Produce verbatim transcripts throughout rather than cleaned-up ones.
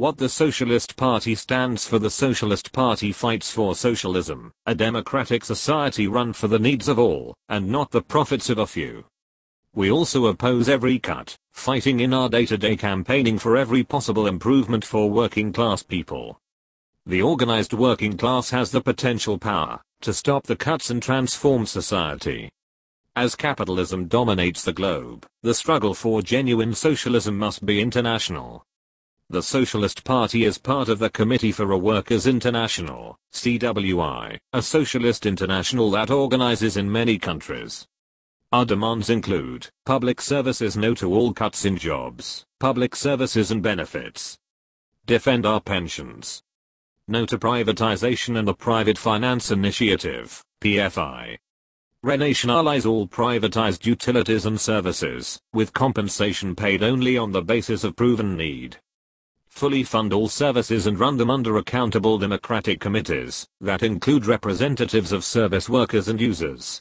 What the Socialist Party stands for: the Socialist Party fights for socialism, a democratic society run for the needs of all, and not the profits of a few. We also oppose every cut, fighting in our day-to-day campaigning for every possible improvement for working class people. The organized working class has the potential power to stop the cuts and transform society. As capitalism dominates the globe, the struggle for genuine socialism must be international. The Socialist Party is part of the Committee for a Workers' International, C W I, a socialist international that organizes in many countries. Our demands include public services, no to all cuts in jobs, public services and benefits. Defend our pensions. No to privatization and the Private Finance Initiative, P F I. Renationalize all privatized utilities and services, with compensation paid only on the basis of proven need. Fully fund all services and run them under accountable democratic committees that include representatives of service workers and users.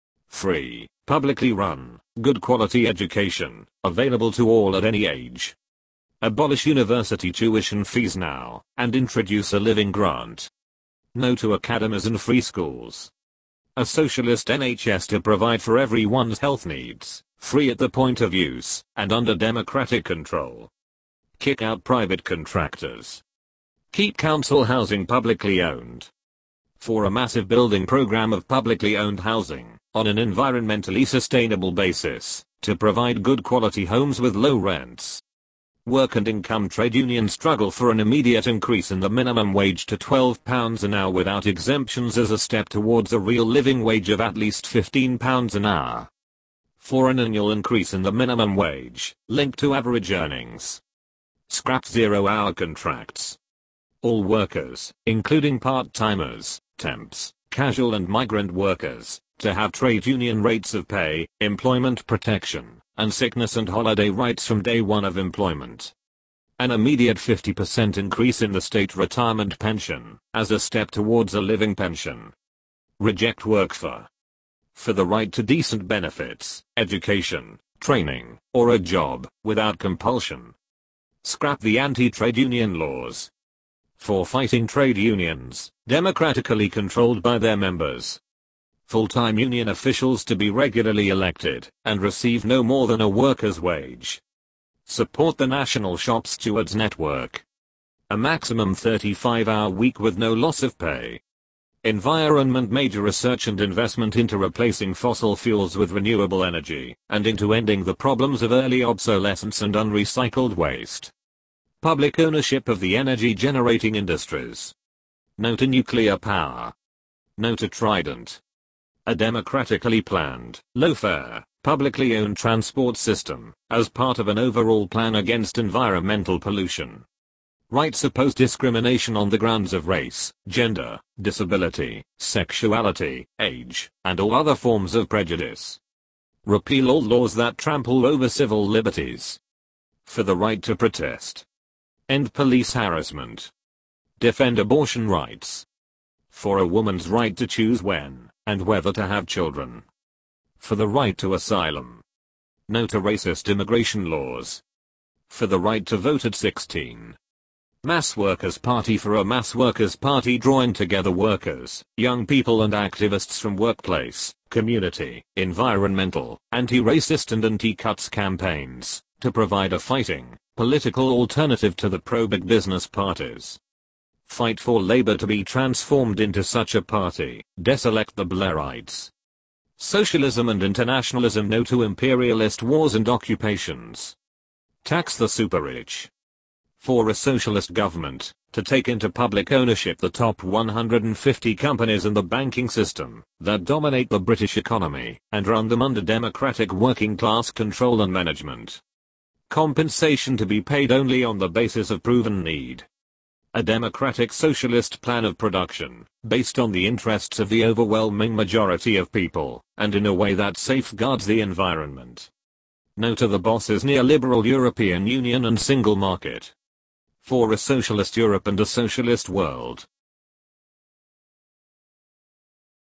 Free, publicly run, good quality education, available to all at any age. Abolish university tuition fees now, and introduce a living grant. No to academies and free schools. A socialist N H S to provide for everyone's health needs, free at the point of use, and under democratic control. Kick out private contractors. Keep council housing publicly owned. For a massive building program of publicly owned housing, on an environmentally sustainable basis, to provide good quality homes with low rents. Work and income trade unions struggle for an immediate increase in the minimum wage to twelve pounds an hour without exemptions as a step towards a real living wage of at least fifteen pounds an hour. For an annual increase in the minimum wage, linked to average earnings. Scrap zero-hour contracts. All workers, including part-timers, temps, casual and migrant workers, to have trade union rates of pay, employment protection, and sickness and holiday rights from day one of employment. An immediate fifty percent increase in the state retirement pension, as a step towards a living pension. Reject work for. For the right to decent benefits, education, training, or a job, without compulsion. Scrap the anti-trade union laws. For fighting trade unions, democratically controlled by their members. Full-time union officials to be regularly elected, and receive no more than a worker's wage. Support the National Shop Stewards Network. A maximum thirty-five hour week with no loss of pay. Environment: major research and investment into replacing fossil fuels with renewable energy, and into ending the problems of early obsolescence and unrecycled waste. Public ownership of the energy generating industries. No to nuclear power. No to Trident. A democratically planned, low-fare, publicly owned transport system, as part of an overall plan against environmental pollution. Rights oppose discrimination on the grounds of race, gender, disability, sexuality, age, and all other forms of prejudice. Repeal all laws that trample over civil liberties. For the right to protest. End police harassment. Defend abortion rights. For a woman's right to choose when and whether to have children. For the right to asylum. No to racist immigration laws. For the right to vote at sixteen. Mass Workers Party. For a mass workers' party drawing together workers, young people and activists from workplace, community, environmental, anti-racist and anti-cuts campaigns, to provide a fighting, political alternative to the pro-big business parties. Fight for Labour to be transformed into such a party. Deselect the Blairites. Socialism and internationalism. No to imperialist wars and occupations. Tax the super-rich. For a socialist government, to take into public ownership the top one hundred fifty companies in the banking system that dominate the British economy, and run them under democratic working class control and management. Compensation to be paid only on the basis of proven need. A democratic socialist plan of production, based on the interests of the overwhelming majority of people, and in a way that safeguards the environment. No to the boss's neoliberal European Union and single market. For a socialist Europe and a socialist world,